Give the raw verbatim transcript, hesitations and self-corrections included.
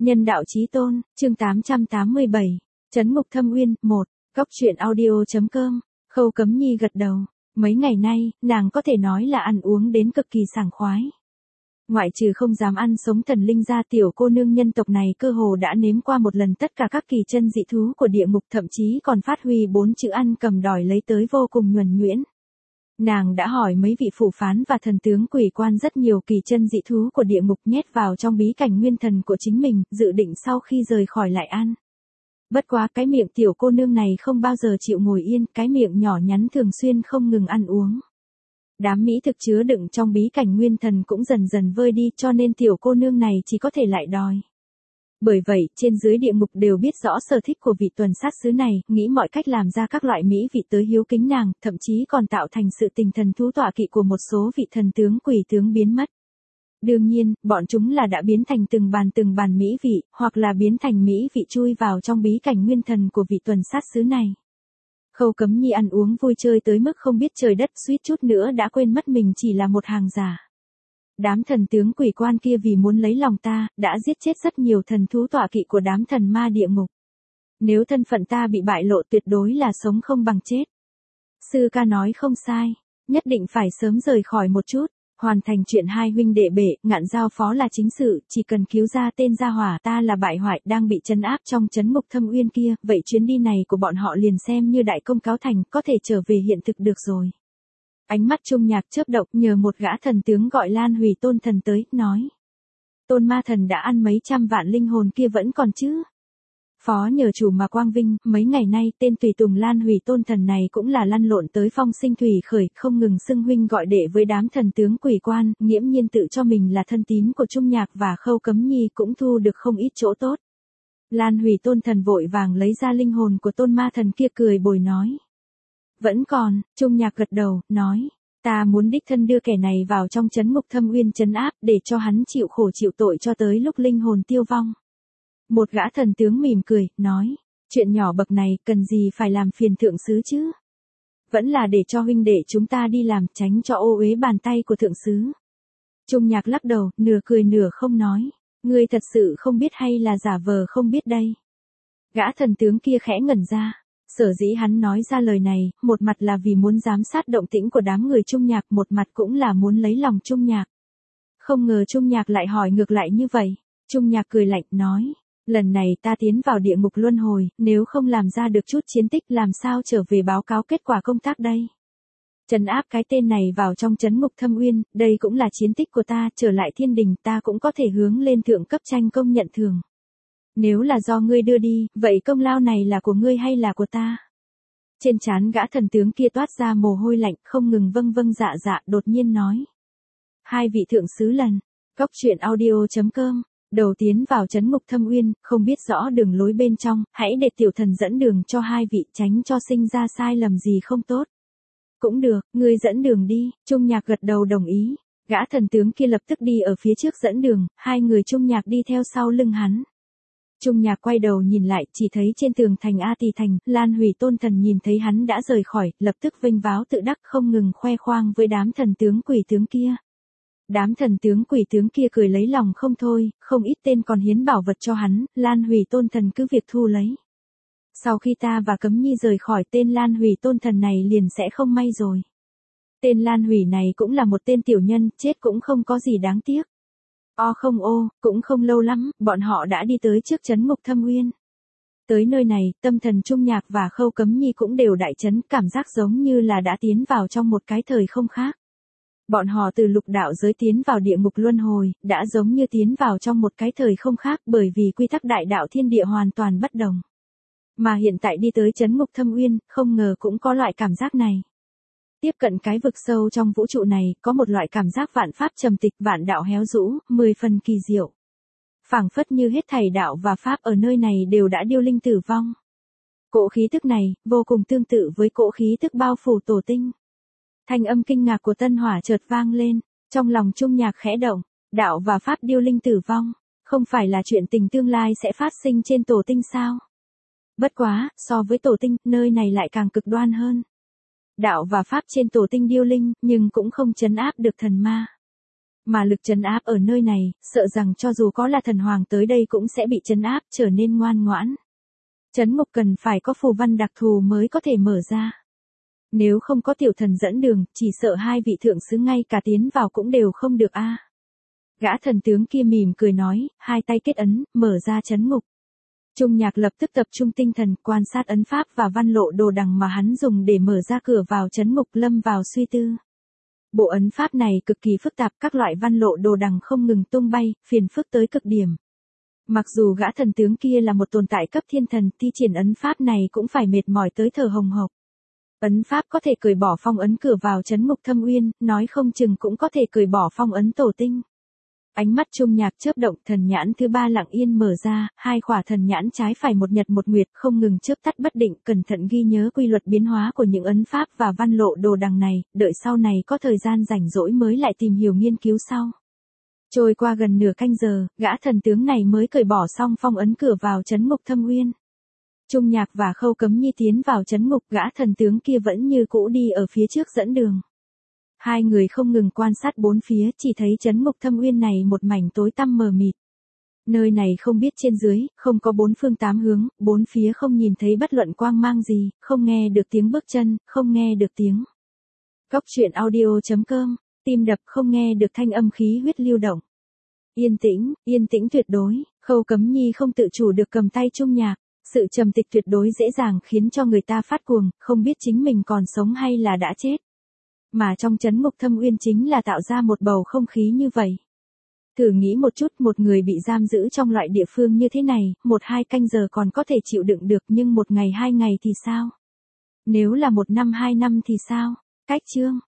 Nhân đạo chí tôn, chương tám trăm tám mươi bảy, Trấn Ngục Thâm Uyên, một, Cóc truyện audio chấm com, Khâu Cấm Nhi gật đầu. Mấy ngày nay, nàng có thể nói là ăn uống đến cực kỳ sảng khoái. Ngoại trừ không dám ăn sống thần linh ra, tiểu cô nương nhân tộc này cơ hồ đã nếm qua một lần tất cả các kỳ chân dị thú của địa ngục, thậm chí còn phát huy bốn chữ ăn cầm đòi lấy tới vô cùng nhuần nhuyễn. Nàng đã hỏi mấy vị phủ phán và thần tướng quỷ quan rất nhiều kỳ chân dị thú của địa ngục nhét vào trong bí cảnh nguyên thần của chính mình, dự định sau khi rời khỏi lại ăn. Bất quá cái miệng tiểu cô nương này không bao giờ chịu ngồi yên, cái miệng nhỏ nhắn thường xuyên không ngừng ăn uống. Đám mỹ thực chứa đựng trong bí cảnh nguyên thần cũng dần dần vơi đi, cho nên tiểu cô nương này chỉ có thể lại đòi. Bởi vậy, trên dưới địa ngục đều biết rõ sở thích của vị tuần sát sứ này, nghĩ mọi cách làm ra các loại mỹ vị tới hiếu kính nàng, thậm chí còn tạo thành sự tình thần thú tọa kỵ của một số vị thần tướng quỷ tướng biến mất. Đương nhiên, bọn chúng là đã biến thành từng bàn từng bàn mỹ vị, hoặc là biến thành mỹ vị chui vào trong bí cảnh nguyên thần của vị tuần sát sứ này. Khâu Cấm Nhi ăn uống vui chơi tới mức không biết trời đất, suýt chút nữa đã quên mất mình chỉ là một hàng giả. Đám thần tướng quỷ quan kia vì muốn lấy lòng ta, đã giết chết rất nhiều thần thú tọa kỵ của đám thần ma địa ngục. Nếu thân phận ta bị bại lộ tuyệt đối là sống không bằng chết. Sư ca nói không sai, nhất định phải sớm rời khỏi một chút, hoàn thành chuyện hai huynh đệ bể, ngạn giao phó là chính sự, chỉ cần cứu ra tên gia hỏa ta là bại hoại đang bị trấn áp trong trấn ngục Thâm Uyên kia, vậy chuyến đi này của bọn họ liền xem như đại công cáo thành, có thể trở về hiện thực được rồi. Ánh mắt Trung Nhạc chớp động, nhờ một gã thần tướng gọi Lan Hủy Tôn Thần tới, nói. Tôn ma thần đã ăn mấy trăm vạn linh hồn kia vẫn còn chứ? Phó nhờ chủ mà quang vinh, mấy ngày nay tên tùy tùng Lan Hủy Tôn Thần này cũng là lăn lộn tới phong sinh thủy khởi, không ngừng xưng huynh gọi đệ với đám thần tướng quỷ quan, nghiễm nhiên tự cho mình là thân tín của Trung Nhạc và Khâu Cấm Nhi, cũng thu được không ít chỗ tốt. Lan Hủy Tôn Thần vội vàng lấy ra linh hồn của tôn ma thần kia cười bồi nói. Vẫn còn, Trung Nhạc gật đầu, nói, ta muốn đích thân đưa kẻ này vào trong trấn ngục Thâm Uyên trấn áp, để cho hắn chịu khổ chịu tội cho tới lúc linh hồn tiêu vong. Một gã thần tướng mỉm cười, nói, chuyện nhỏ bậc này, cần gì phải làm phiền thượng sứ chứ? Vẫn là để cho huynh đệ chúng ta đi làm, tránh cho ô uế bàn tay của thượng sứ. Trung Nhạc lắc đầu, nửa cười nửa không nói, ngươi thật sự không biết hay là giả vờ không biết đây? Gã thần tướng kia khẽ ngẩn ra. Sở dĩ hắn nói ra lời này, một mặt là vì muốn giám sát động tĩnh của đám người Trung Nhạc, một mặt cũng là muốn lấy lòng Trung Nhạc. Không ngờ Trung Nhạc lại hỏi ngược lại như vậy. Trung Nhạc cười lạnh, nói, lần này ta tiến vào địa ngục luân hồi, nếu không làm ra được chút chiến tích làm sao trở về báo cáo kết quả công tác đây? Trấn áp cái tên này vào trong trấn ngục Thâm Uyên, đây cũng là chiến tích của ta, trở lại thiên đình ta cũng có thể hướng lên thượng cấp tranh công nhận thưởng. Nếu là do ngươi đưa đi, vậy công lao này là của ngươi hay là của ta? Trên trán gã thần tướng kia toát ra mồ hôi lạnh, không ngừng vâng vâng dạ dạ, đột nhiên nói. Hai vị thượng sứ lần, Cóc truyện audio chấm com, đầu tiến vào trấn ngục Thâm Uyên, không biết rõ đường lối bên trong, hãy để tiểu thần dẫn đường cho hai vị, tránh cho sinh ra sai lầm gì không tốt. Cũng được, ngươi dẫn đường đi, Trung Nhạc gật đầu đồng ý, gã thần tướng kia lập tức đi ở phía trước dẫn đường, hai người Trung Nhạc đi theo sau lưng hắn. Trung Nhạc quay đầu nhìn lại, chỉ thấy trên tường thành A Tỳ Thành, Lan Hủy Tôn Thần nhìn thấy hắn đã rời khỏi, lập tức vênh váo tự đắc không ngừng khoe khoang với đám thần tướng quỷ tướng kia. Đám thần tướng quỷ tướng kia cười lấy lòng không thôi, không ít tên còn hiến bảo vật cho hắn, Lan Hủy Tôn Thần cứ việc thu lấy. Sau khi ta và Cấm Nhi rời khỏi, tên Lan Hủy Tôn Thần này liền sẽ không may rồi. Tên Lan Hủy này cũng là một tên tiểu nhân, chết cũng không có gì đáng tiếc. O không ô, cũng không lâu lắm, bọn họ đã đi tới trước trấn ngục Thâm Uyên. Tới nơi này, tâm thần Trung Nhạc và Khâu Cấm Nhi cũng đều đại chấn, cảm giác giống như là đã tiến vào trong một cái thời không khác. Bọn họ từ lục đạo giới tiến vào địa ngục luân hồi, đã giống như tiến vào trong một cái thời không khác, bởi vì quy tắc đại đạo thiên địa hoàn toàn bất đồng. Mà hiện tại đi tới trấn ngục Thâm Uyên, không ngờ cũng có loại cảm giác này. Tiếp cận cái vực sâu trong vũ trụ này, có một loại cảm giác vạn pháp trầm tịch, vạn đạo héo rũ, mười phần kỳ diệu. Phảng phất như hết thảy đạo và pháp ở nơi này đều đã điêu linh tử vong. Cỗ khí tức này, vô cùng tương tự với cỗ khí tức bao phủ tổ tinh. Thanh âm kinh ngạc của Tân Hỏa chợt vang lên, trong lòng Trung Nhạc khẽ động, đạo và pháp điêu linh tử vong, không phải là chuyện tình tương lai sẽ phát sinh trên tổ tinh sao? Bất quá, so với tổ tinh, nơi này lại càng cực đoan hơn. Đạo và pháp trên tổ tinh điêu linh, nhưng cũng không trấn áp được thần ma. Mà lực trấn áp ở nơi này, sợ rằng cho dù có là thần hoàng tới đây cũng sẽ bị trấn áp trở nên ngoan ngoãn. Trấn ngục cần phải có phù văn đặc thù mới có thể mở ra. Nếu không có tiểu thần dẫn đường, chỉ sợ hai vị thượng sứ ngay cả tiến vào cũng đều không được a. Gã thần tướng kia mỉm cười nói, hai tay kết ấn, mở ra trấn ngục. Trung Nhạc lập tức tập trung tinh thần quan sát ấn pháp và văn lộ đồ đằng mà hắn dùng để mở ra cửa vào trấn ngục, lâm vào suy tư. Bộ ấn pháp này cực kỳ phức tạp, các loại văn lộ đồ đằng không ngừng tung bay, phiền phức tới cực điểm. Mặc dù gã thần tướng kia là một tồn tại cấp thiên thần, thi triển ấn pháp này cũng phải mệt mỏi tới thở hồng hộc. Ấn pháp có thể cởi bỏ phong ấn cửa vào trấn ngục Thâm Uyên, nói không chừng cũng có thể cởi bỏ phong ấn tổ tinh. Ánh mắt Trung Nhạc chớp động, thần nhãn thứ ba lặng yên mở ra, hai khỏa thần nhãn trái phải một nhật một nguyệt không ngừng chớp tắt bất định, cẩn thận ghi nhớ quy luật biến hóa của những ấn pháp và văn lộ đồ đằng này, đợi sau này có thời gian rảnh rỗi mới lại tìm hiểu nghiên cứu sau. Trôi qua gần nửa canh giờ, gã thần tướng này mới cởi bỏ xong phong ấn cửa vào trấn ngục Thâm Uyên. Trung Nhạc và Khâu Cấm Nhi tiến vào trấn ngục, gã thần tướng kia vẫn như cũ đi ở phía trước dẫn đường. Hai người không ngừng quan sát bốn phía, chỉ thấy trấn ngục Thâm Uyên này một mảnh tối tăm mờ mịt. Nơi này không biết trên dưới, không có bốn phương tám hướng, bốn phía không nhìn thấy bất luận quang mang gì, không nghe được tiếng bước chân, không nghe được tiếng. Góc truyện audio chấm com, tim đập không nghe được thanh âm khí huyết lưu động. Yên tĩnh, yên tĩnh tuyệt đối, Khâu Cấm Nhi không tự chủ được cầm tay Trung Nhạc. Sự trầm tịch tuyệt đối dễ dàng khiến cho người ta phát cuồng, không biết chính mình còn sống hay là đã chết. Mà trong trấn ngục Thâm Uyên chính là tạo ra một bầu không khí như vậy. Thử nghĩ một chút, một người bị giam giữ trong loại địa phương như thế này, một hai canh giờ còn có thể chịu đựng được, nhưng một ngày hai ngày thì sao? Nếu là một năm hai năm thì sao? Cách chương.